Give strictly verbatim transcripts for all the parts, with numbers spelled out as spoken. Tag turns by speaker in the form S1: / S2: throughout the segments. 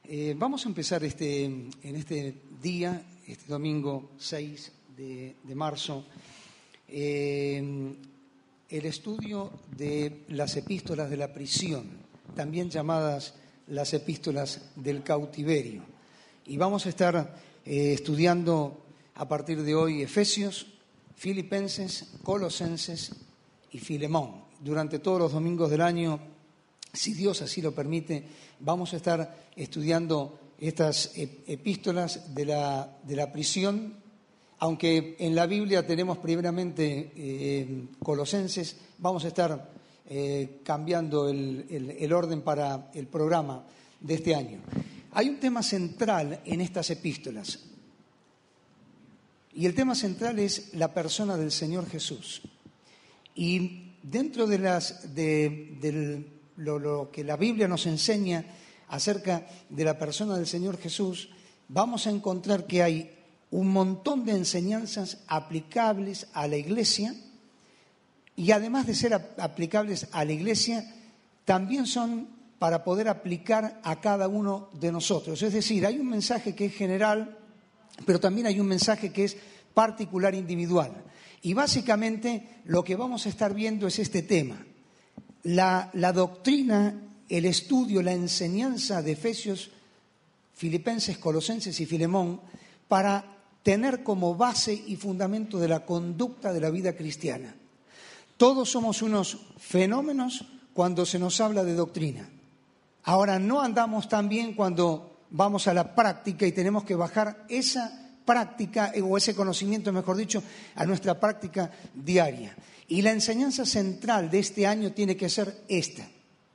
S1: Eh, vamos a empezar este, en este día, este domingo seis de, de marzo, eh, el estudio de las epístolas de la prisión, también llamadas las epístolas del cautiverio. Y vamos a estar eh, estudiando a partir de hoy Efesios, Filipenses, Colosenses y Filemón. Durante todos los domingos del año, si Dios así lo permite, vamos a estar estudiando estas epístolas de la, de la prisión, aunque en la Biblia tenemos primeramente eh, Colosenses, vamos a estar eh, cambiando el, el, el orden para el programa de este año. Hay un tema central en estas epístolas, y el tema central es la persona del Señor Jesús. Y dentro de las de, del Lo, lo que la Biblia nos enseña acerca de la persona del Señor Jesús, vamos a encontrar que hay un montón de enseñanzas aplicables a la Iglesia, y además de ser aplicables a la Iglesia, también son para poder aplicar a cada uno de nosotros. Es decir, hay un mensaje que es general, pero también hay un mensaje que es particular, individual. Y básicamente lo que vamos a estar viendo es este tema. La, la doctrina, el estudio, la enseñanza de Efesios, Filipenses, Colosenses y Filemón para tener como base y fundamento de la conducta de la vida cristiana. Todos somos unos fenómenos cuando se nos habla de doctrina. Ahora, no andamos tan bien cuando vamos a la práctica y tenemos que bajar esa práctica, o ese conocimiento, mejor dicho, a nuestra práctica diaria. Y la enseñanza central de este año tiene que ser esta.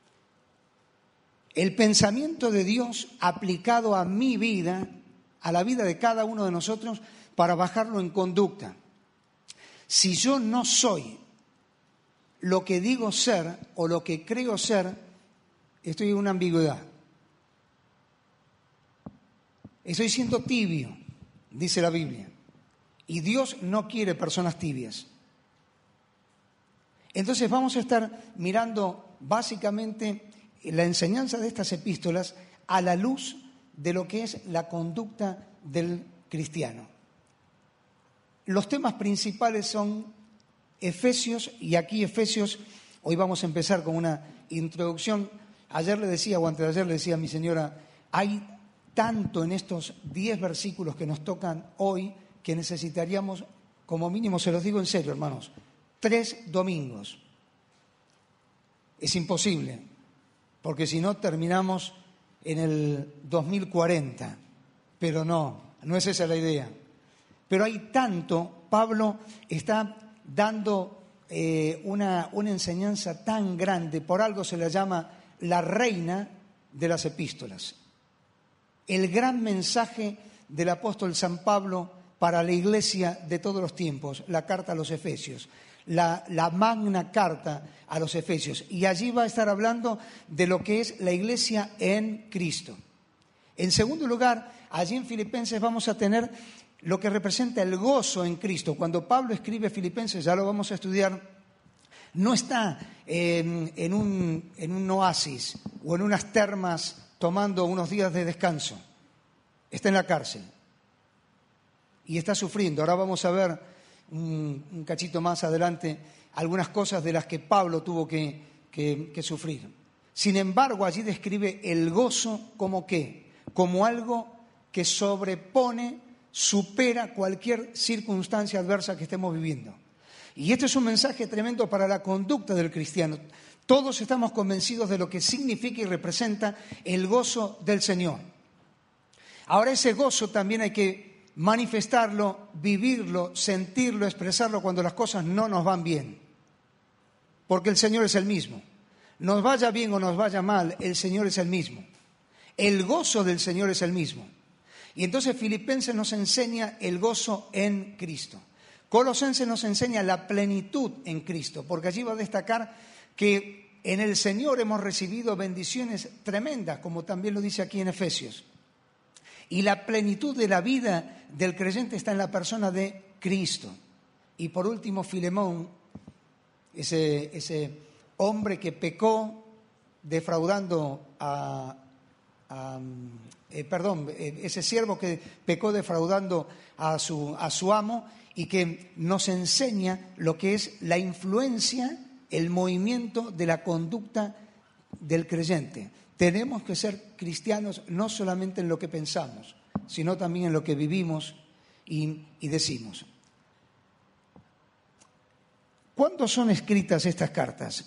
S1: El pensamiento de Dios aplicado a mi vida, a la vida de cada uno de nosotros, para bajarlo en conducta. Si yo no soy lo que digo ser o lo que creo ser, estoy en una ambigüedad. Estoy siendo tibio, dice la Biblia. Y Dios no quiere personas tibias. Entonces vamos a estar mirando básicamente la enseñanza de estas epístolas a la luz de lo que es la conducta del cristiano. Los temas principales son Efesios, y aquí Efesios, hoy vamos a empezar con una introducción. Ayer le decía, o antes de ayer le decía a mi señora, hay tanto en estos diez versículos que nos tocan hoy que necesitaríamos, como mínimo, se los digo en serio, hermanos, tres domingos. Es imposible, porque si no terminamos en el dos mil cuarenta, pero no, no es esa la idea. Pero hay tanto, Pablo está dando eh, una, una enseñanza tan grande, por algo se la llama la reina de las epístolas. El gran mensaje del apóstol San Pablo para la iglesia de todos los tiempos, la carta a los Efesios. La, la magna carta a los Efesios, y allí va a estar hablando de lo que es la iglesia en Cristo. En segundo lugar, allí en Filipenses vamos a tener lo que representa el gozo en Cristo. Cuando Pablo escribe Filipenses, ya lo vamos a estudiar, no está en, en, un, en un oasis o en unas termas tomando unos días de descanso, está en la cárcel y está sufriendo. Ahora vamos a ver Un, un cachito más adelante, algunas cosas de las que Pablo tuvo que, que, que sufrir. Sin embargo, allí describe el gozo como qué, como algo que sobrepone, supera cualquier circunstancia adversa que estemos viviendo. Y este es un mensaje tremendo para la conducta del cristiano. Todos estamos convencidos de lo que significa y representa el gozo del Señor. Ahora, ese gozo también hay que manifestarlo, vivirlo, sentirlo, expresarlo cuando las cosas no nos van bien. Porque el Señor es el mismo. Nos vaya bien o nos vaya mal, el Señor es el mismo. El gozo del Señor es el mismo. Y entonces Filipenses nos enseña el gozo en Cristo. Colosenses nos enseña la plenitud en Cristo, porque allí va a destacar que en el Señor hemos recibido bendiciones tremendas, como también lo dice aquí en Efesios. Y la plenitud de la vida del creyente está en la persona de Cristo. Y por último, Filemón, ese, ese hombre que pecó defraudando a, a eh, perdón, eh, ese siervo que pecó defraudando a su, a su amo y que nos enseña lo que es la influencia, el movimiento de la conducta del creyente. Tenemos que ser cristianos no solamente en lo que pensamos, sino también en lo que vivimos y, y decimos. ¿Cuándo son escritas estas cartas?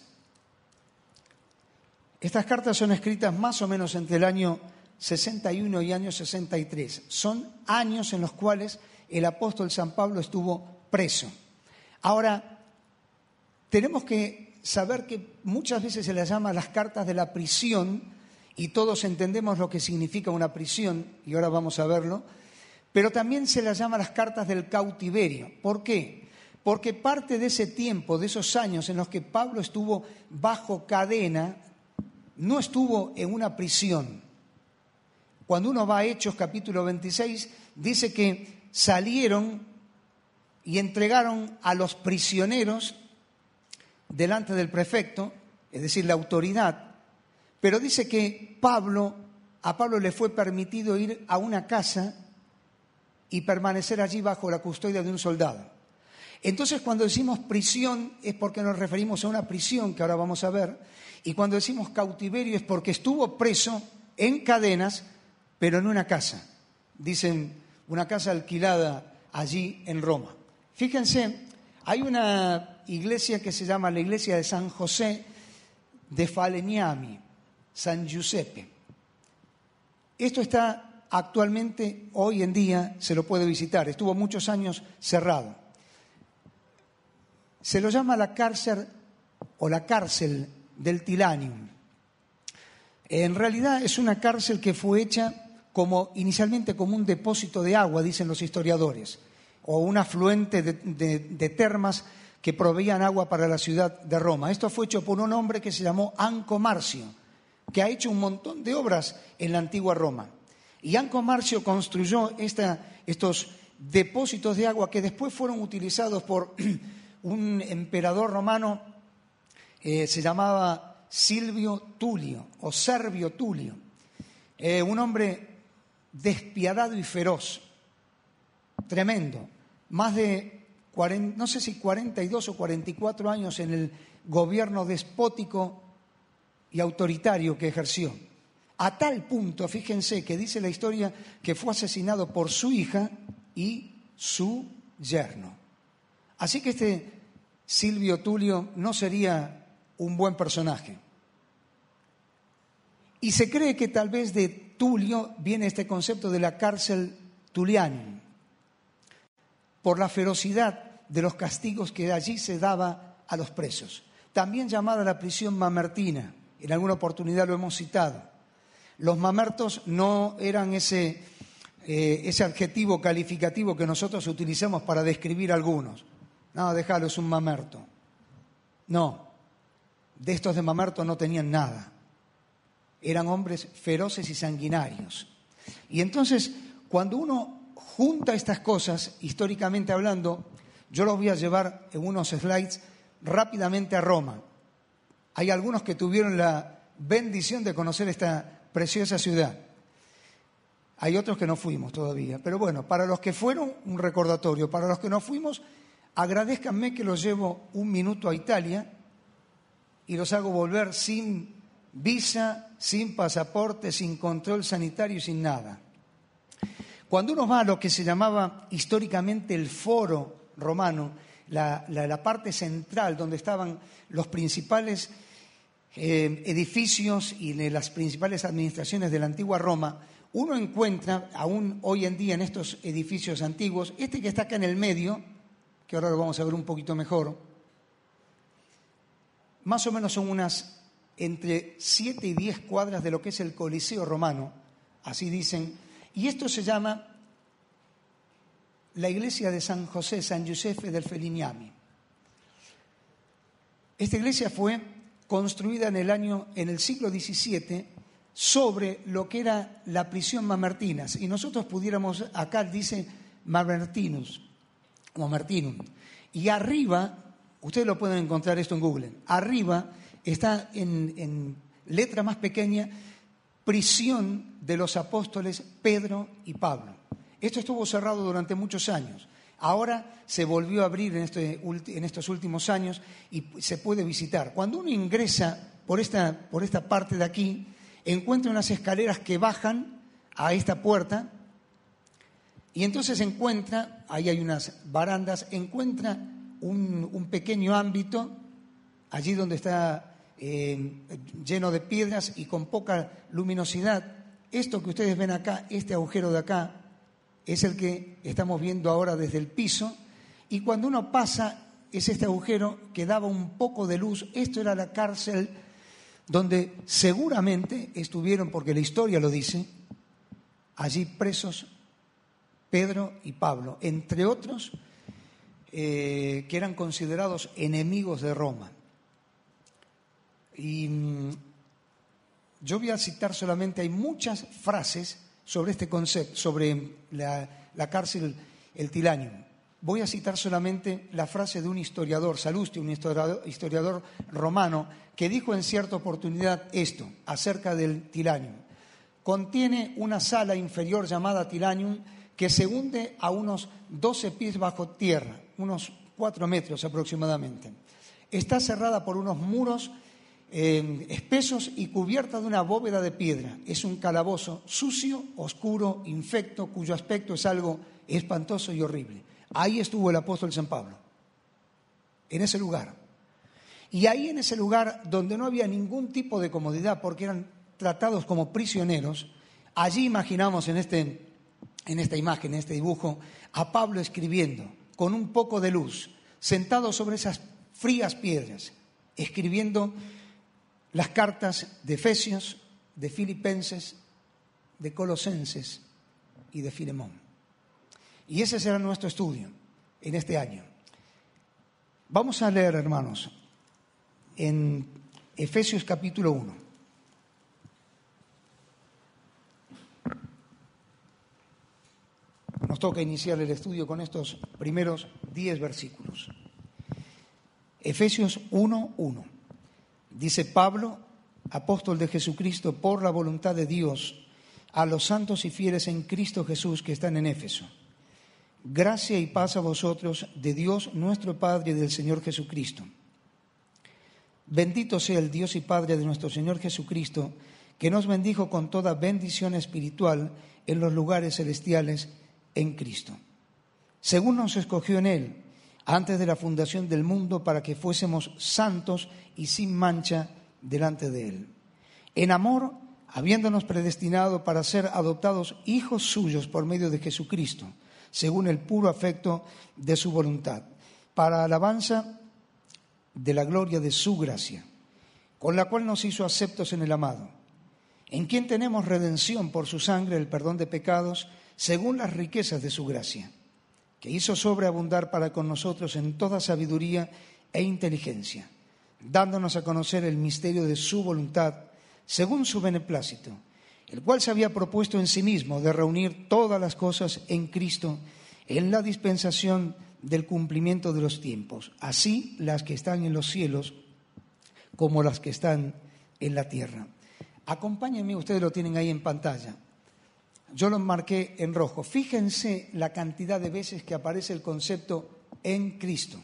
S1: Estas cartas son escritas más o menos entre el año sesenta y uno y año sesenta y tres. Son años en los cuales el apóstol San Pablo estuvo preso. Ahora, tenemos que saber que muchas veces se las llama las cartas de la prisión y todos entendemos lo que significa una prisión, y ahora vamos a verlo, pero también se las llama las cartas del cautiverio. ¿Por qué? Porque parte de ese tiempo, de esos años en los que Pablo estuvo bajo cadena, no estuvo en una prisión. Cuando uno va a Hechos capítulo veintiséis, dice que salieron y entregaron a los prisioneros delante del prefecto, es decir, la autoridad, pero dice que Pablo, a Pablo le fue permitido ir a una casa y permanecer allí bajo la custodia de un soldado. Entonces, cuando decimos prisión es porque nos referimos a una prisión que ahora vamos a ver, y cuando decimos cautiverio es porque estuvo preso en cadenas, pero en una casa. Dicen, una casa alquilada allí en Roma. Fíjense, hay una iglesia que se llama la iglesia de San José de Falegnami, San Giuseppe. Esto está actualmente, hoy en día, se lo puede visitar. Estuvo muchos años cerrado. Se lo llama la cárcel o la cárcel del Tilanium. En realidad es una cárcel que fue hecha como inicialmente como un depósito de agua, dicen los historiadores, o un afluente de, de, de termas que proveían agua para la ciudad de Roma. Esto fue hecho por un hombre que se llamó Anco Marcio, que ha hecho un montón de obras en la antigua Roma. Y Anco Marcio construyó esta, estos depósitos de agua que después fueron utilizados por un emperador romano, eh, se llamaba Silvio Tulio o Servio Tulio, eh, un hombre despiadado y feroz, tremendo, más de cuarenta, no sé si cuarenta y dos o cuarenta y cuatro años en el gobierno despótico y autoritario que ejerció. A tal punto, fíjense, que dice la historia que fue asesinado por su hija y su yerno. Así que este Silvio Tulio no sería un buen personaje. Y se cree que tal vez de Tulio viene este concepto de la cárcel Tulianum, por la ferocidad de los castigos que allí se daba a los presos. También llamada la prisión mamertina, en alguna oportunidad lo hemos citado. Los mamertos no eran ese, eh, ese adjetivo calificativo que nosotros utilizamos para describir a algunos. No, déjalo, es un mamerto. No, de estos de mamerto no tenían nada. Eran hombres feroces y sanguinarios. Y entonces, cuando uno junta estas cosas, históricamente hablando, yo los voy a llevar en unos slides rápidamente a Roma. Hay algunos que tuvieron la bendición de conocer esta preciosa ciudad. Hay otros que no fuimos todavía. Pero bueno, para los que fueron, un recordatorio. Para los que no fuimos, agradézcanme que los llevo un minuto a Italia y los hago volver sin visa, sin pasaporte, sin control sanitario y sin nada. Cuando uno va a lo que se llamaba históricamente el foro romano, la, la, la parte central donde estaban los principales eh, edificios y de las principales administraciones de la antigua Roma, uno encuentra, aún hoy en día en estos edificios antiguos, este que está acá en el medio, que ahora lo vamos a ver un poquito mejor, más o menos son unas entre siete y diez cuadras de lo que es el Coliseo romano, así dicen, y esto se llama la iglesia de San José, San Giuseppe del Falegnami. Esta iglesia fue construida en el año, en el siglo diecisiete, sobre lo que era la prisión Mamertina. Y nosotros pudiéramos, acá dice Mamertinus, Mamertinum. Y arriba, ustedes lo pueden encontrar esto en Google, arriba está en, en letra más pequeña prisión de los apóstoles Pedro y Pablo. Esto estuvo cerrado durante muchos años. Ahora se volvió a abrir en, este, en estos últimos años y se puede visitar. Cuando uno ingresa por esta, por esta parte de aquí, encuentra unas escaleras que bajan a esta puerta y entonces encuentra, ahí hay unas barandas, encuentra un, un pequeño ámbito, allí donde está eh, lleno de piedras y con poca luminosidad. Esto que ustedes ven acá, este agujero de acá, es el que estamos viendo ahora desde el piso, y cuando uno pasa es este agujero que daba un poco de luz. Esto era la cárcel donde seguramente estuvieron, porque la historia lo dice, allí presos Pedro y Pablo, entre otros eh, que eran considerados enemigos de Roma. Y mmm, yo voy a citar solamente, hay muchas frases sobre este concepto, sobre la, la cárcel, el Tilanium. Voy a citar solamente la frase de un historiador, Salustio, un historiador, historiador romano, que dijo en cierta oportunidad esto, acerca del Tilanium. Contiene una sala inferior llamada Tilanium que se hunde a unos doce pies bajo tierra, unos cuatro metros aproximadamente. Está cerrada por unos muros Eh, espesos y cubierta de una bóveda de piedra. Es un calabozo sucio, oscuro, infecto, cuyo aspecto es algo espantoso y horrible. Ahí estuvo el apóstol San Pablo, en ese lugar. Y ahí en ese lugar donde no había ningún tipo de comodidad porque eran tratados como prisioneros, allí imaginamos en, este, en esta imagen, en este dibujo, a Pablo escribiendo con un poco de luz, sentado sobre esas frías piedras, escribiendo las cartas de Efesios, de Filipenses, de Colosenses y de Filemón. Y ese será nuestro estudio en este año. Vamos a leer, hermanos, en Efesios capítulo uno. Nos toca iniciar el estudio con estos primeros diez versículos. Efesios uno, uno. Dice Pablo, apóstol de Jesucristo, por la voluntad de Dios, a los santos y fieles en Cristo Jesús que están en Éfeso. Gracia y paz a vosotros de Dios nuestro Padre y del Señor Jesucristo. Bendito sea el Dios y Padre de nuestro Señor Jesucristo, que nos bendijo con toda bendición espiritual en los lugares celestiales en Cristo. Según nos escogió en Él, antes de la fundación del mundo, para que fuésemos santos y sin mancha delante de Él. En amor, habiéndonos predestinado para ser adoptados hijos suyos por medio de Jesucristo, según el puro afecto de su voluntad, para alabanza de la gloria de su gracia, con la cual nos hizo aceptos en el amado, en quien tenemos redención por su sangre, el perdón de pecados, según las riquezas de su gracia, que hizo sobreabundar para con nosotros en toda sabiduría e inteligencia, dándonos a conocer el misterio de su voluntad, según su beneplácito, el cual se había propuesto en sí mismo de reunir todas las cosas en Cristo, en la dispensación del cumplimiento de los tiempos, así las que están en los cielos como las que están en la tierra. Acompáñenme, ustedes lo tienen ahí en pantalla. Yo lo marqué en rojo. Fíjense la cantidad de veces que aparece el concepto en Cristo.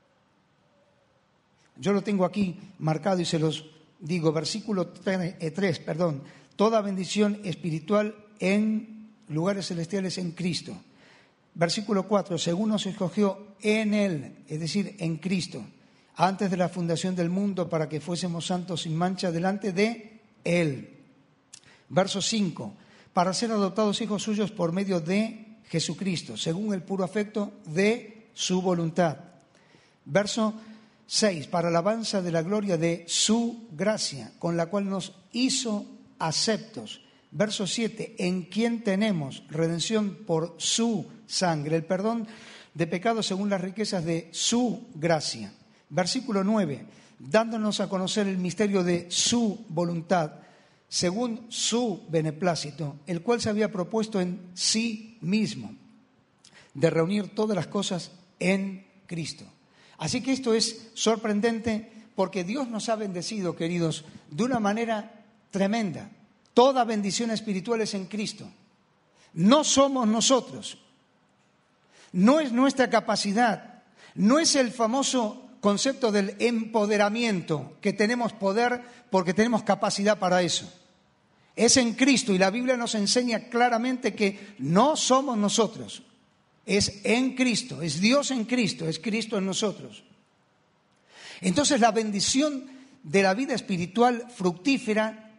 S1: Yo lo tengo aquí marcado y se los digo. Versículo tres, perdón. Toda bendición espiritual en lugares celestiales en Cristo. Versículo cuatro. Según nos escogió en Él, es decir, en Cristo, antes de la fundación del mundo, para que fuésemos santos sin mancha delante de Él. Verso cinco. Para ser adoptados hijos suyos por medio de Jesucristo, según el puro afecto de su voluntad. Verso seis, para alabanza de la gloria de su gracia, con la cual nos hizo aceptos. Verso siete, en quien tenemos redención por su sangre, el perdón de pecados según las riquezas de su gracia. Versículo nueve, dándonos a conocer el misterio de su voluntad, según su beneplácito, el cual se había propuesto en sí mismo, de reunir todas las cosas en Cristo. Así que esto es sorprendente porque Dios nos ha bendecido, queridos, de una manera tremenda. Toda bendición espiritual es en Cristo. No somos nosotros. No es nuestra capacidad. No es el famoso concepto del empoderamiento, que tenemos poder porque tenemos capacidad para eso. Es en Cristo, y la Biblia nos enseña claramente que no somos nosotros. Es en Cristo, es Dios en Cristo, es Cristo en nosotros. Entonces la bendición de la vida espiritual fructífera,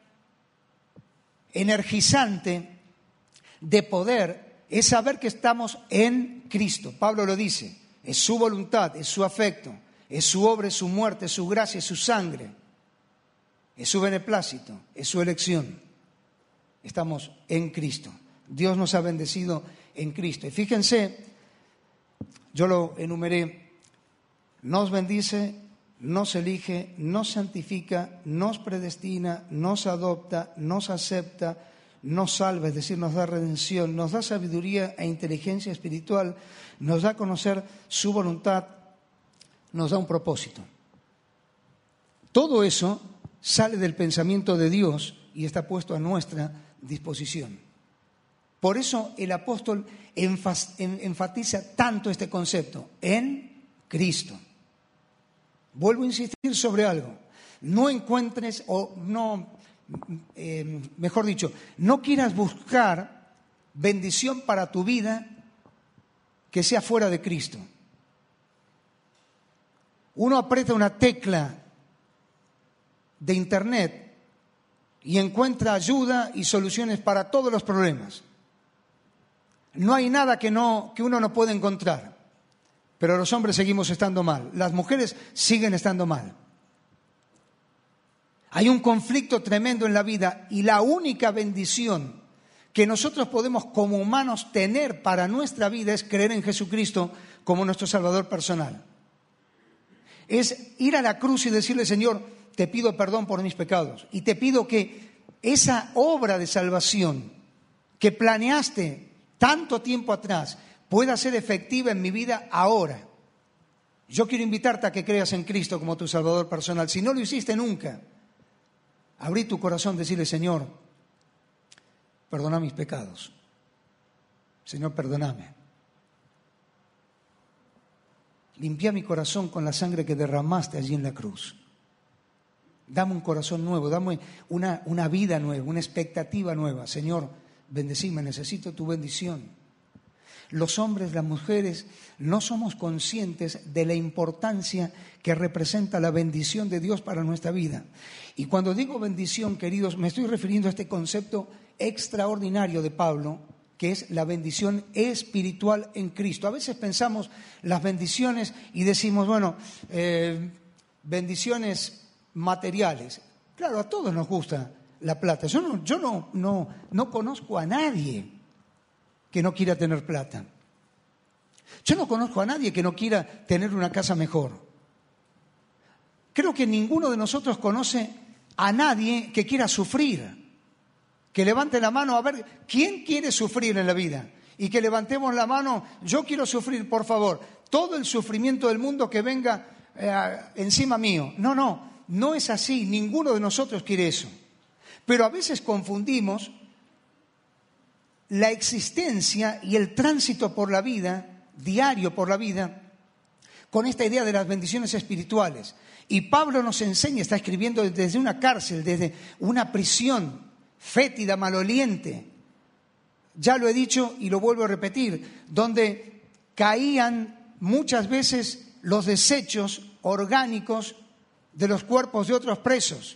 S1: energizante, de poder, es saber que estamos en Cristo. Pablo lo dice, es su voluntad, es su afecto, es su obra, es su muerte, es su gracia, es su sangre, es su beneplácito, es su elección. Estamos en Cristo. Dios nos ha bendecido en Cristo. Y fíjense, yo lo enumeré, nos bendice, nos elige, nos santifica, nos predestina, nos adopta, nos acepta, nos salva, es decir, nos da redención, nos da sabiduría e inteligencia espiritual, nos da a conocer su voluntad, nos da un propósito. Todo eso sale del pensamiento de Dios y está puesto a nuestra disposición. Por eso el apóstol enfatiza tanto este concepto, en Cristo. Vuelvo a insistir sobre algo. No encuentres, o no, eh, mejor dicho, no quieras buscar bendición para tu vida que sea fuera de Cristo. Uno aprieta una tecla de internet y encuentra ayuda y soluciones para todos los problemas. No hay nada que, no, que uno no pueda encontrar. Pero los hombres seguimos estando mal. Las mujeres siguen estando mal. Hay un conflicto tremendo en la vida y la única bendición que nosotros podemos como humanos tener para nuestra vida es creer en Jesucristo como nuestro Salvador personal. Es ir a la cruz y decirle, Señor, te pido perdón por mis pecados y te pido que esa obra de salvación que planeaste tanto tiempo atrás pueda ser efectiva en mi vida ahora. Yo quiero invitarte a que creas en Cristo como tu Salvador personal. Si no lo hiciste nunca, abrí tu corazón, decirle, Señor, perdona mis pecados. Señor, perdóname. Limpia mi corazón con la sangre que derramaste allí en la cruz. Dame un corazón nuevo, dame una, una vida nueva, una expectativa nueva. Señor, bendecime, necesito tu bendición. Los hombres, las mujeres, no somos conscientes de la importancia que representa la bendición de Dios para nuestra vida. Y cuando digo bendición, queridos, me estoy refiriendo a este concepto extraordinario de Pablo, que es la bendición espiritual en Cristo. A veces pensamos las bendiciones y decimos, bueno, eh, bendiciones materiales. Claro, a todos nos gusta la plata. Yo no, yo no, no, no conozco a nadie que no quiera tener plata. Yo no conozco a nadie que no quiera tener una casa mejor. Creo que ninguno de nosotros conoce a nadie que quiera sufrir. Que levante la mano a ver quién quiere sufrir en la vida. Y que levantemos la mano, yo quiero sufrir, por favor. Todo el sufrimiento del mundo que venga eh, encima mío. No, no, no es así. Ninguno de nosotros quiere eso. Pero a veces confundimos la existencia y el tránsito por la vida, diario por la vida, con esta idea de las bendiciones espirituales. Y Pablo nos enseña, está escribiendo desde una cárcel, desde una prisión fétida, maloliente. Ya lo he dicho y lo vuelvo a repetir, donde caían muchas veces los desechos orgánicos de los cuerpos de otros presos.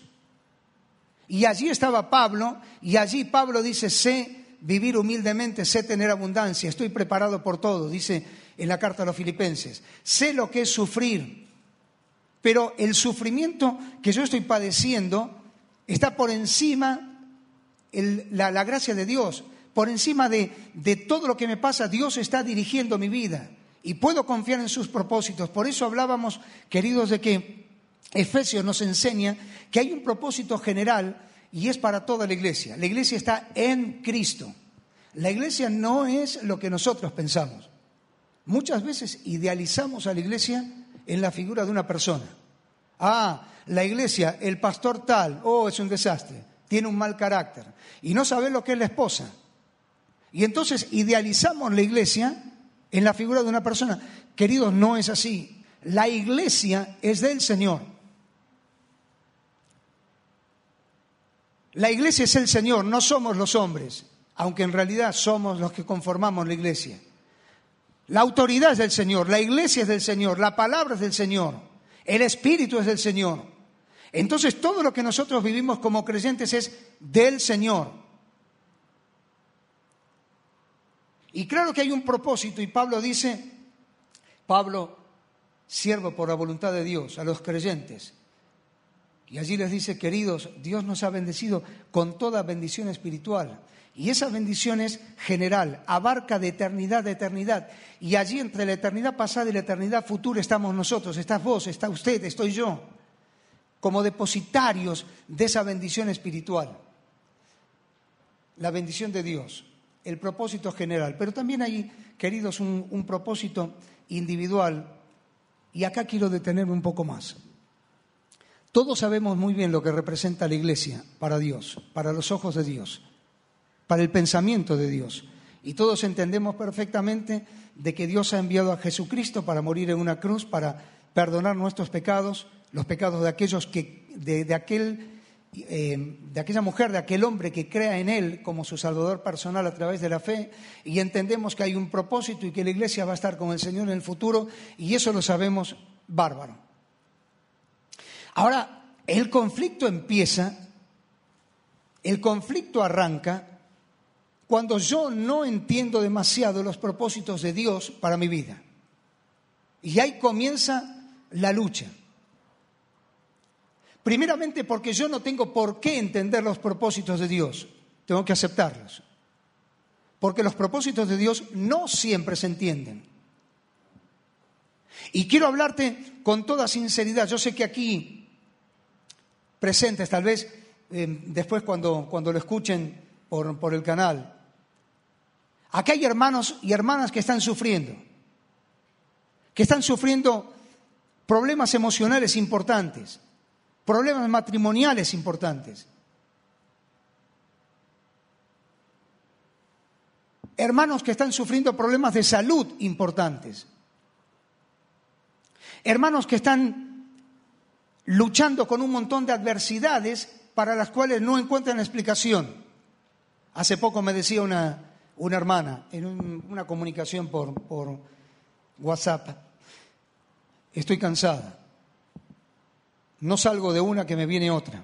S1: Y allí estaba Pablo, y allí Pablo dice, sé vivir humildemente, sé tener abundancia, estoy preparado por todo, dice en la carta a los Filipenses. Sé lo que es sufrir, pero el sufrimiento que yo estoy padeciendo está por encima el, la, la gracia de Dios, por encima de, de todo lo que me pasa. Dios está dirigiendo mi vida y puedo confiar en sus propósitos. Por eso hablábamos, queridos, de que Efesios nos enseña que hay un propósito general y es para toda la iglesia. La iglesia está en Cristo. La iglesia no es lo que nosotros pensamos. Muchas veces idealizamos a la iglesia en la figura de una persona. Ah, la iglesia, el pastor tal, oh, es un desastre. tiene un mal carácter. Y no sabés lo que es la esposa. Y entonces idealizamos la iglesia en la figura de una persona. Queridos, no es así. La iglesia es del Señor. La iglesia es el Señor, no somos los hombres, aunque en realidad somos los que conformamos la iglesia. La autoridad es del Señor, la iglesia es del Señor, la palabra es del Señor, el Espíritu es del Señor. Entonces todo lo que nosotros vivimos como creyentes es del Señor. Y claro que hay un propósito, y Pablo dice, Pablo, siervo por la voluntad de Dios, a los creyentes. Y allí les dice, queridos, Dios nos ha bendecido con toda bendición espiritual. Y esa bendición es general, abarca de eternidad a eternidad. Y allí entre la eternidad pasada y la eternidad futura estamos nosotros, estás vos, está usted, estoy yo, como depositarios de esa bendición espiritual. La bendición de Dios, el propósito general. Pero también hay, queridos, un, un propósito individual. Y acá quiero detenerme un poco más. Todos sabemos muy bien lo que representa la iglesia para Dios, para los ojos de Dios, para el pensamiento de Dios. Y todos entendemos perfectamente de que Dios ha enviado a Jesucristo para morir en una cruz, para perdonar nuestros pecados, los pecados de aquellos que, de, de aquel, eh, de aquella mujer, de aquel hombre que crea en Él como su Salvador personal a través de la fe. Y entendemos que hay un propósito y que la iglesia va a estar con el Señor en el futuro, y eso lo sabemos bárbaro. Ahora, el conflicto empieza, el conflicto arranca cuando yo no entiendo demasiado los propósitos de Dios para mi vida. Y ahí comienza la lucha. Primeramente porque yo no tengo por qué entender los propósitos de Dios, tengo que aceptarlos. Porque los propósitos de Dios no siempre se entienden. Y quiero hablarte con toda sinceridad. Yo sé que aquí presentes, tal vez eh, después cuando, cuando lo escuchen por, por el canal. Acá hay hermanos y hermanas que están sufriendo, que están sufriendo problemas emocionales importantes, problemas matrimoniales importantes. Hermanos que están sufriendo problemas de salud importantes. Hermanos que están luchando con un montón de adversidades para las cuales no encuentran explicación. Hace poco me decía una, una hermana en un, una comunicación por, por WhatsApp, estoy cansada, no salgo de una que me viene otra.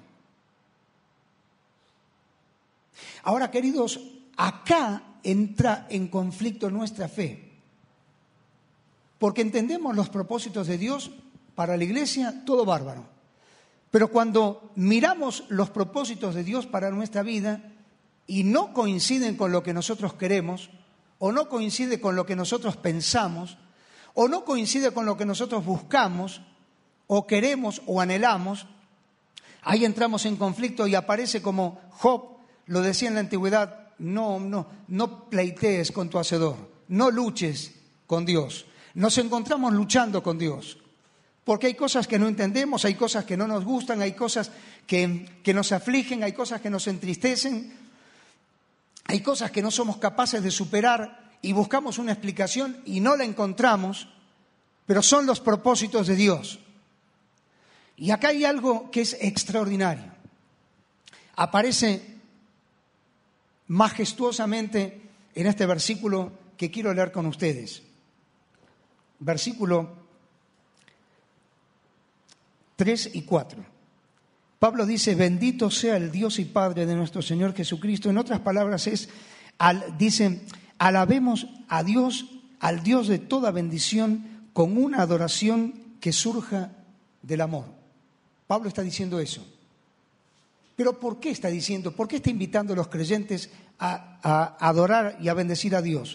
S1: Ahora, queridos, acá entra en conflicto nuestra fe, porque entendemos los propósitos de Dios para la iglesia, todo bárbaro. Pero cuando miramos los propósitos de Dios para nuestra vida y no coinciden con lo que nosotros queremos, o no coincide con lo que nosotros pensamos, o no coincide con lo que nosotros buscamos, o queremos o anhelamos, ahí entramos en conflicto y aparece como Job lo decía en la antigüedad, no, no, no pleitees con tu hacedor, no luches con Dios. Nos encontramos luchando con Dios. Porque hay cosas que no entendemos, hay cosas que no nos gustan, hay cosas que, que nos afligen, hay cosas que nos entristecen, hay cosas que no somos capaces de superar y buscamos una explicación y no la encontramos, pero son los propósitos de Dios. Y acá hay algo que es extraordinario. Aparece majestuosamente en este versículo que quiero leer con ustedes. Versículo tres y cuatro. Pablo dice, bendito sea el Dios y Padre de nuestro Señor Jesucristo. En otras palabras es, al, dice, alabemos a Dios, al Dios de toda bendición, con una adoración que surja del amor. Pablo está diciendo eso. Pero ¿por qué está diciendo? ¿Por qué está invitando a los creyentes a, a adorar y a bendecir a Dios?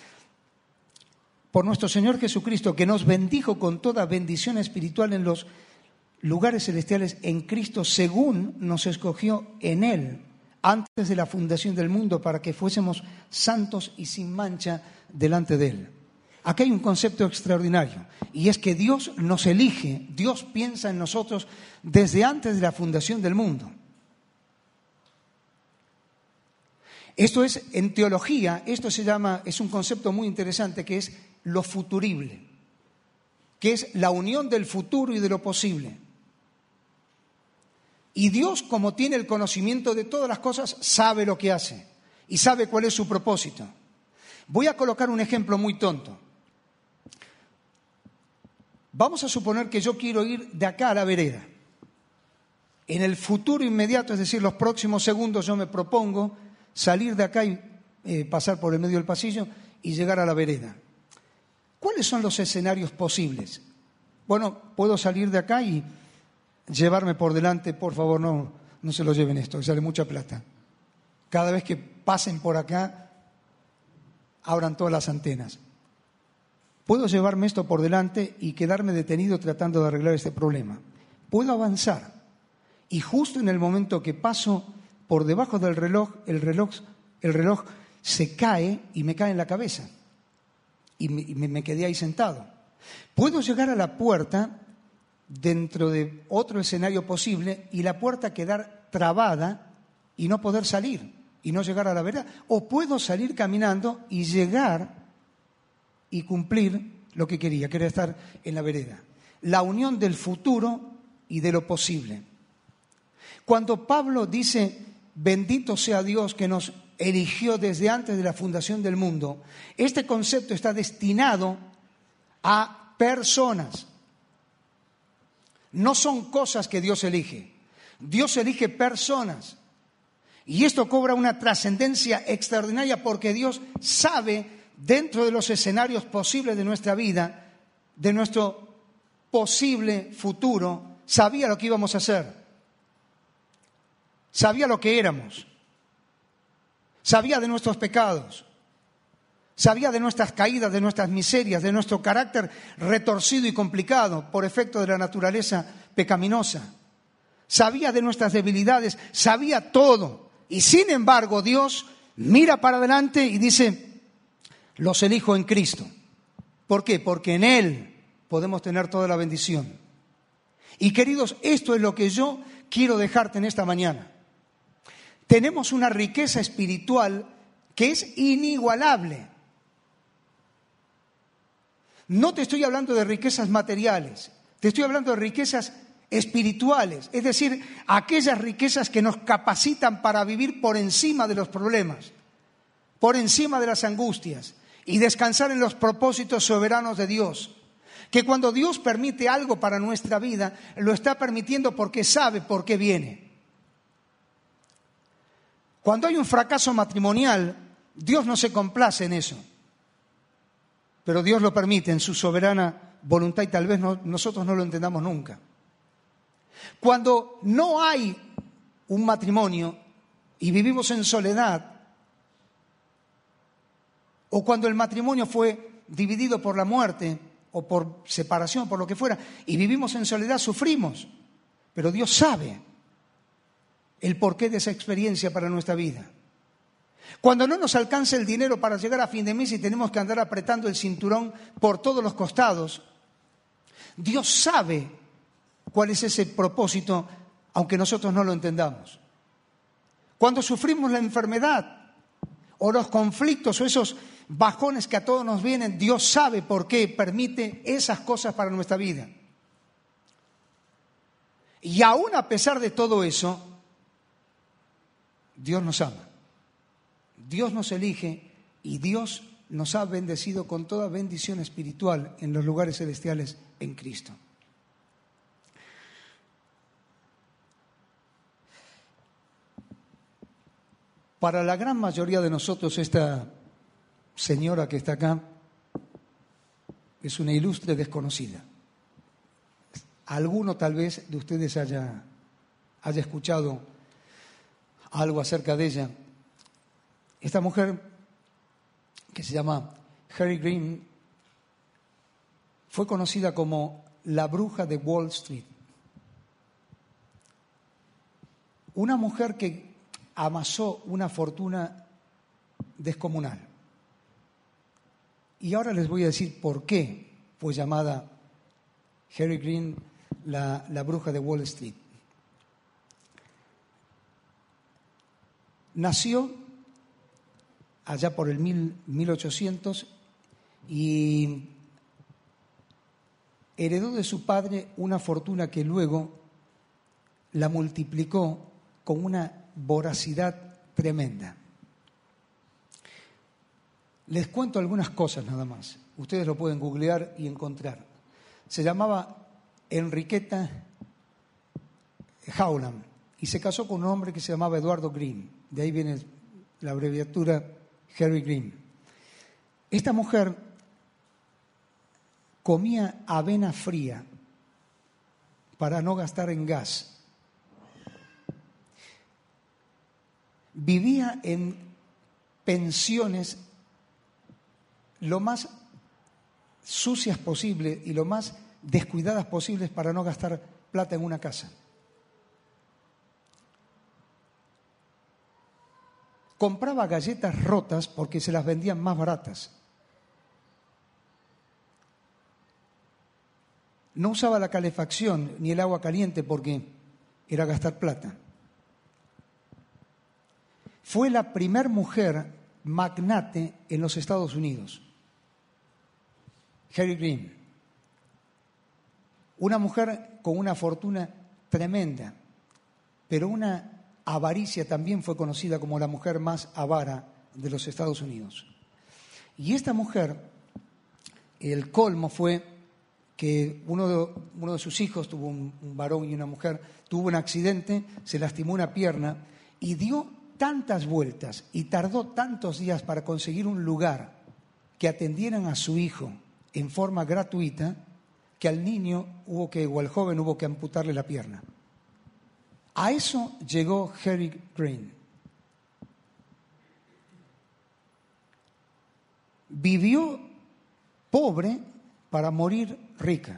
S1: Por nuestro Señor Jesucristo, que nos bendijo con toda bendición espiritual en los lugares celestiales en Cristo, según nos escogió en Él, antes de la fundación del mundo, para que fuésemos santos y sin mancha delante de Él. Aquí hay un concepto extraordinario, y es que Dios nos elige, Dios piensa en nosotros desde antes de la fundación del mundo. Esto es, en teología, esto se llama, es un concepto muy interesante que es lo futurible, que es la unión del futuro y de lo posible. Y Dios, como tiene el conocimiento de todas las cosas, sabe lo que hace y sabe cuál es su propósito. Voy a colocar un ejemplo muy tonto. Vamos a suponer que yo quiero ir de acá a la vereda. En el futuro inmediato, es decir, los próximos segundos, yo me propongo salir de acá y eh, pasar por el medio del pasillo y llegar a la vereda. ¿Cuáles son los escenarios posibles? Bueno, puedo salir de acá y llevarme por delante, por favor, no, no se lo lleven esto, que sale mucha plata. Cada vez que pasen por acá, abran todas las antenas. Puedo llevarme esto por delante y quedarme detenido tratando de arreglar este problema. Puedo avanzar y justo en el momento que paso por debajo del reloj, el reloj, el reloj se cae y me cae en la cabeza y me, y me quedé ahí sentado. Puedo llegar a la puerta dentro de otro escenario posible y la puerta quedar trabada y no poder salir y no llegar a la vereda. O puedo salir caminando y llegar y cumplir lo que quería, que era estar en la vereda. La unión del futuro y de lo posible. Cuando Pablo dice, bendito sea Dios que nos eligió desde antes de la fundación del mundo, este concepto está destinado a personas. No son cosas que Dios elige. Dios elige personas. Y esto cobra una trascendencia extraordinaria porque Dios sabe, dentro de los escenarios posibles de nuestra vida, de nuestro posible futuro, sabía lo que íbamos a hacer. Sabía lo que éramos. Sabía de nuestros pecados. Sabía de nuestras caídas, de nuestras miserias, de nuestro carácter retorcido y complicado por efecto de la naturaleza pecaminosa. Sabía de nuestras debilidades, sabía todo. Y sin embargo, Dios mira para adelante y dice, los elijo en Cristo. ¿Por qué? Porque en Él podemos tener toda la bendición. Y queridos, esto es lo que yo quiero dejarte en esta mañana. Tenemos una riqueza espiritual que es inigualable. No te estoy hablando de riquezas materiales, te estoy hablando de riquezas espirituales, es decir, aquellas riquezas que nos capacitan para vivir por encima de los problemas, por encima de las angustias y descansar en los propósitos soberanos de Dios. Que cuando Dios permite algo para nuestra vida, lo está permitiendo porque sabe por qué viene. Cuando hay un fracaso matrimonial, Dios no se complace en eso. Pero Dios lo permite en su soberana voluntad y tal vez no, nosotros no lo entendamos nunca. Cuando no hay un matrimonio y vivimos en soledad, o cuando el matrimonio fue dividido por la muerte o por separación, por lo que fuera, y vivimos en soledad, sufrimos. Pero Dios sabe el porqué de esa experiencia para nuestra vida. Cuando no nos alcanza el dinero para llegar a fin de mes y tenemos que andar apretando el cinturón por todos los costados, Dios sabe cuál es ese propósito, aunque nosotros no lo entendamos. Cuando sufrimos la enfermedad o los conflictos o esos bajones que a todos nos vienen, Dios sabe por qué permite esas cosas para nuestra vida. Y aún a pesar de todo eso, Dios nos ama. Dios nos elige y Dios nos ha bendecido con toda bendición espiritual en los lugares celestiales en Cristo. Para la gran mayoría de nosotros, esta señora que está acá es una ilustre desconocida. Alguno tal vez de ustedes haya, haya escuchado algo acerca de ella. Esta mujer, que se llama Harry Green, fue conocida como la bruja de Wall Street. Una mujer que amasó una fortuna descomunal. Y ahora les voy a decir por qué fue llamada Harry Green la, la bruja de Wall Street. Nació allá por el mil ochocientos, y heredó de su padre una fortuna que luego la multiplicó con una voracidad tremenda. Les cuento algunas cosas nada más. Ustedes lo pueden googlear y encontrar. Se llamaba Enriqueta Howland y se casó con un hombre que se llamaba Eduardo Green. De ahí viene la abreviatura Harry Green. Esta mujer comía avena fría para no gastar en gas. Vivía en pensiones lo más sucias posible y lo más descuidadas posibles para no gastar plata en una casa. Compraba galletas rotas porque se las vendían más baratas. No usaba la calefacción ni el agua caliente porque era gastar plata. Fue la primer mujer magnate en los Estados Unidos. Harry Green. Una mujer con una fortuna tremenda, pero una avaricia. También fue conocida como la mujer más avara de los Estados Unidos. Y esta mujer, el colmo fue que uno de, uno de sus hijos, tuvo un, un varón y una mujer, tuvo un accidente, se lastimó una pierna y dio tantas vueltas y tardó tantos días para conseguir un lugar que atendieran a su hijo en forma gratuita, que al niño hubo que, o al joven hubo que amputarle la pierna. A eso llegó Harry Green. Vivió pobre para morir rica.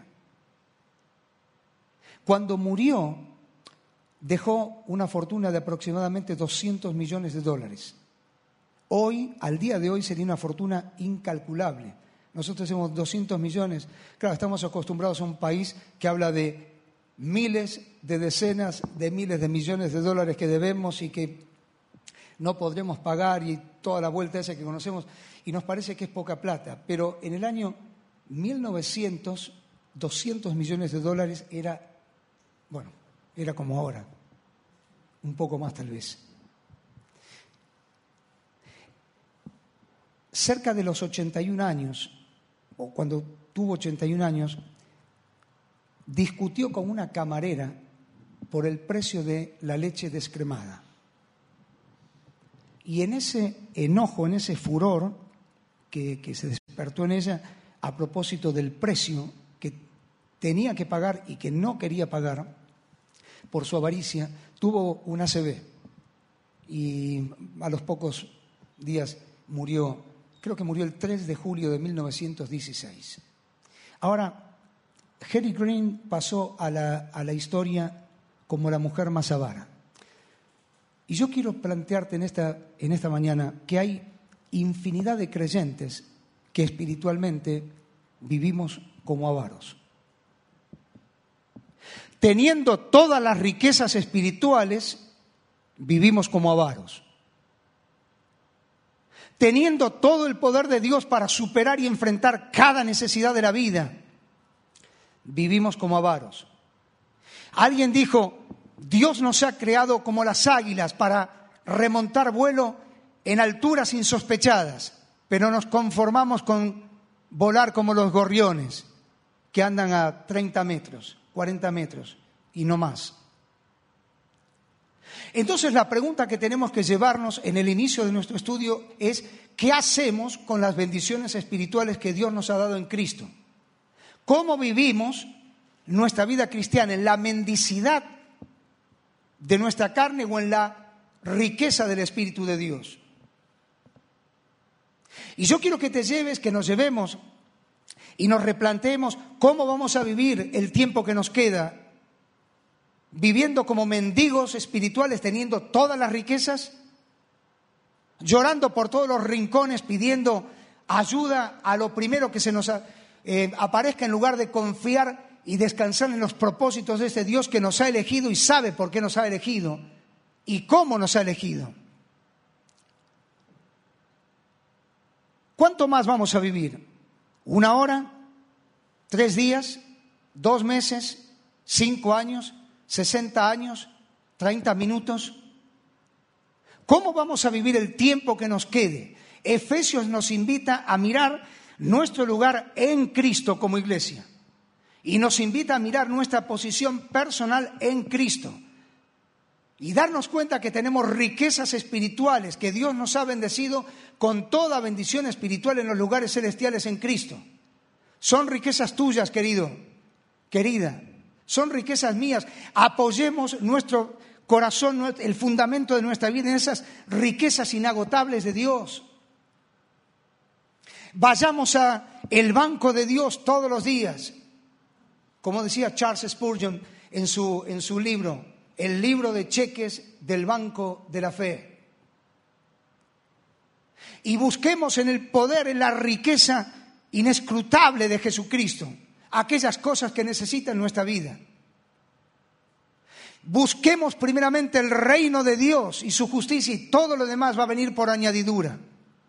S1: Cuando murió, dejó una fortuna de aproximadamente doscientos millones de dólares. Hoy, al día de hoy, sería una fortuna incalculable. Nosotros tenemos doscientos millones. Claro, estamos acostumbrados a un país que habla de miles, de decenas, de miles de millones de dólares que debemos y que no podremos pagar y toda la vuelta esa que conocemos. Y nos parece que es poca plata. Pero en el año mil novecientos, doscientos millones de dólares era, bueno, era como ahora. Un poco más tal vez. Cerca de los ochenta y un años, o cuando tuvo ochenta y un años, discutió con una camarera por el precio de la leche descremada. Y en ese enojo, en ese furor que, que se despertó en ella a propósito del precio que tenía que pagar y que no quería pagar por su avaricia, tuvo un A C V y a los pocos días murió. Creo que murió el tres de julio de mil novecientos dieciséis. Ahora, Harry Green pasó a la, a la historia como la mujer más avara. Y yo quiero plantearte en esta, en esta mañana que hay infinidad de creyentes que espiritualmente vivimos como avaros. Teniendo todas las riquezas espirituales, vivimos como avaros. Teniendo todo el poder de Dios para superar y enfrentar cada necesidad de la vida, vivimos como avaros. Alguien dijo, Dios nos ha creado como las águilas para remontar vuelo en alturas insospechadas, pero nos conformamos con volar como los gorriones, que andan a treinta metros, cuarenta metros y no más. Entonces la pregunta que tenemos que llevarnos en el inicio de nuestro estudio es ¿qué hacemos con las bendiciones espirituales que Dios nos ha dado en Cristo? ¿Cómo vivimos nuestra vida cristiana en la mendicidad de nuestra carne o en la riqueza del Espíritu de Dios? Y yo quiero que te lleves, que nos llevemos y nos replanteemos cómo vamos a vivir el tiempo que nos queda, viviendo como mendigos espirituales, teniendo todas las riquezas, llorando por todos los rincones, pidiendo ayuda a lo primero que se nos eh, aparezca, en lugar de confiar y descansar en los propósitos de este Dios que nos ha elegido y sabe por qué nos ha elegido y cómo nos ha elegido. ¿Cuánto más vamos a vivir? ¿Una hora? ¿Tres días? ¿Dos meses? ¿Cinco años? ¿Sesenta años? ¿Treinta minutos? ¿Cómo vamos a vivir el tiempo que nos quede? Efesios nos invita a mirar nuestro lugar en Cristo como iglesia y nos invita a mirar nuestra posición personal en Cristo y darnos cuenta que tenemos riquezas espirituales, que Dios nos ha bendecido con toda bendición espiritual en los lugares celestiales en Cristo. Son riquezas tuyas, querido, querida, son riquezas mías. Apoyemos nuestro corazón, el fundamento de nuestra vida en esas riquezas inagotables de Dios. Vayamos al banco de Dios todos los días. Como decía Charles Spurgeon en su, en su libro, el libro de cheques del Banco de la Fe. Y busquemos en el poder, en la riqueza inescrutable de Jesucristo, aquellas cosas que necesitan nuestra vida. Busquemos primeramente el reino de Dios y su justicia y todo lo demás va a venir por añadidura.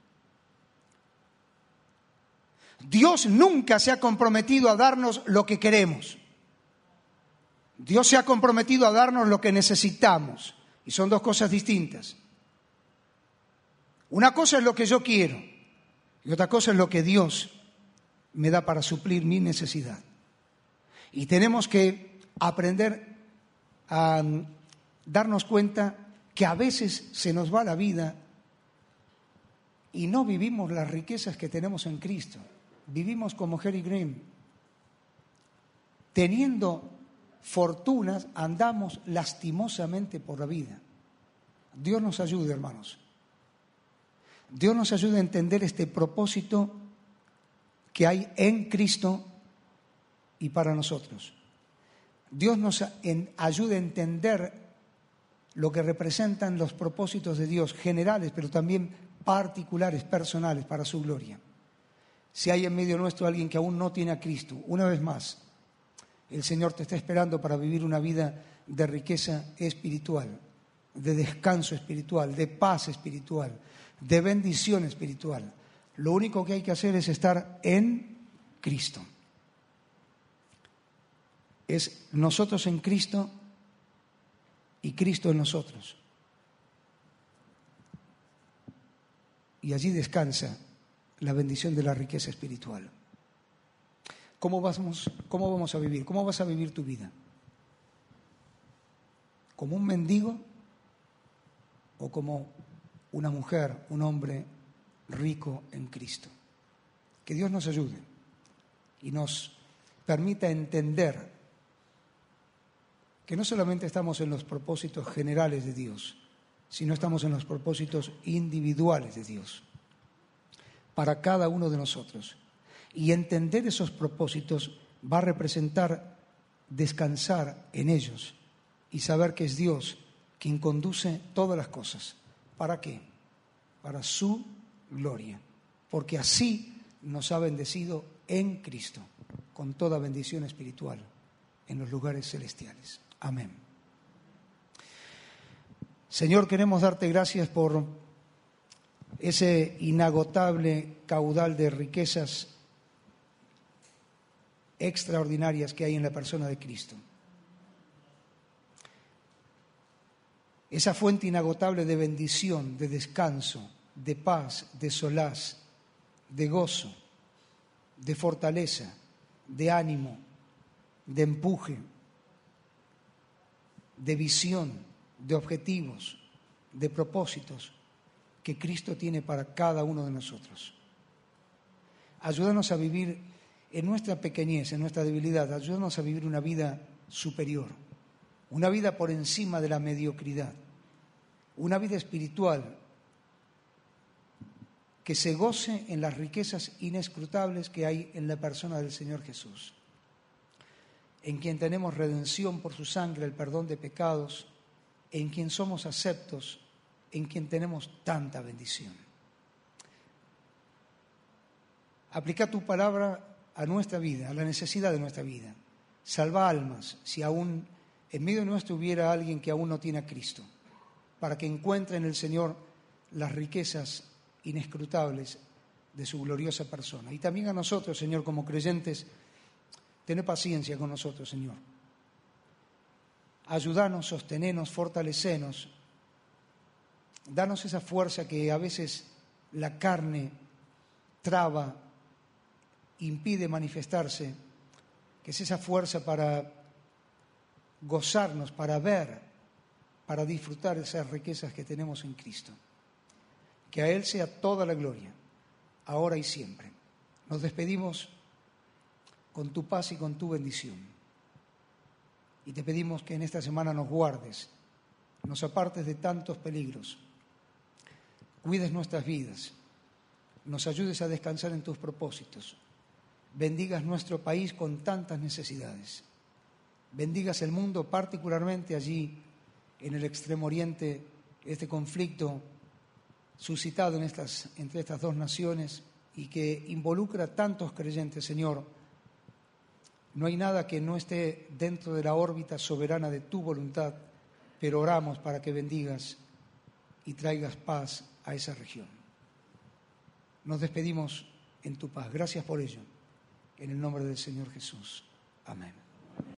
S1: Dios nunca se ha comprometido a darnos lo que queremos. Dios se ha comprometido a darnos lo que necesitamos. Y son dos cosas distintas. Una cosa es lo que yo quiero y otra cosa es lo que Dios me da para suplir mi necesidad. Y tenemos que aprender a darnos cuenta que a veces se nos va la vida y no vivimos las riquezas que tenemos en Cristo. Vivimos como Harry Green. Teniendo fortunas, andamos lastimosamente por la vida. Dios nos ayude, hermanos. Dios nos ayude a entender este propósito que hay en Cristo y para nosotros. Dios nos ayude a entender lo que representan los propósitos de Dios, generales, pero también particulares, personales, para su gloria. Si hay en medio nuestro alguien que aún no tiene a Cristo, una vez más, el Señor te está esperando para vivir una vida de riqueza espiritual, de descanso espiritual, de paz espiritual, de bendición espiritual. Lo único que hay que hacer es estar en Cristo. Es nosotros en Cristo y Cristo en nosotros. Y allí descansa la bendición de la riqueza espiritual. ¿Cómo vamos, cómo vamos a vivir? ¿Cómo vas a vivir tu vida? ¿Como un mendigo o como una mujer, un hombre rico en Cristo? Que Dios nos ayude y nos permita entender que no solamente estamos en los propósitos generales de Dios, sino estamos en los propósitos individuales de Dios para cada uno de nosotros. Y entender esos propósitos va a representar descansar en ellos y saber que es Dios quien conduce todas las cosas. ¿Para qué? Para su gloria. Porque así nos ha bendecido en Cristo, con toda bendición espiritual en los lugares celestiales. Amén. Señor, queremos darte gracias por ese inagotable caudal de riquezas extraordinarias que hay en la persona de Cristo. Esa fuente inagotable de bendición, de descanso, de paz, de solaz, de gozo, de fortaleza, de ánimo, de empuje, de visión, de objetivos, de propósitos que Cristo tiene para cada uno de nosotros. Ayúdanos a vivir en nuestra pequeñez, en nuestra debilidad, ayúdanos a vivir una vida superior, una vida por encima de la mediocridad, una vida espiritual que se goce en las riquezas inescrutables que hay en la persona del Señor Jesús, en quien tenemos redención por su sangre, el perdón de pecados, en quien somos aceptos, en quien tenemos tanta bendición. Aplica tu palabra a nuestra vida, a la necesidad de nuestra vida. Salva almas, si aún en medio nuestro hubiera alguien que aún no tiene a Cristo, para que encuentre en el Señor las riquezas inescrutables de su gloriosa persona. Y también a nosotros, Señor, como creyentes, ten paciencia con nosotros, Señor. Ayúdanos, sostenenos, fortalecenos. Danos esa fuerza que a veces la carne traba, impide manifestarse, que es esa fuerza para gozarnos, para ver, para disfrutar esas riquezas que tenemos en Cristo. Que a Él sea toda la gloria, ahora y siempre. Nos despedimos con tu paz y con tu bendición. Y te pedimos que en esta semana nos guardes, nos apartes de tantos peligros, cuides nuestras vidas, nos ayudes a descansar en tus propósitos, bendigas nuestro país con tantas necesidades, bendigas el mundo, particularmente allí en el Extremo Oriente, este conflicto suscitado en estas, entre estas dos naciones y que involucra a tantos creyentes, Señor. No hay nada que no esté dentro de la órbita soberana de tu voluntad, pero oramos para que bendigas y traigas paz a esa región. Nos despedimos en tu paz. Gracias por ello. En el nombre del Señor Jesús. Amén.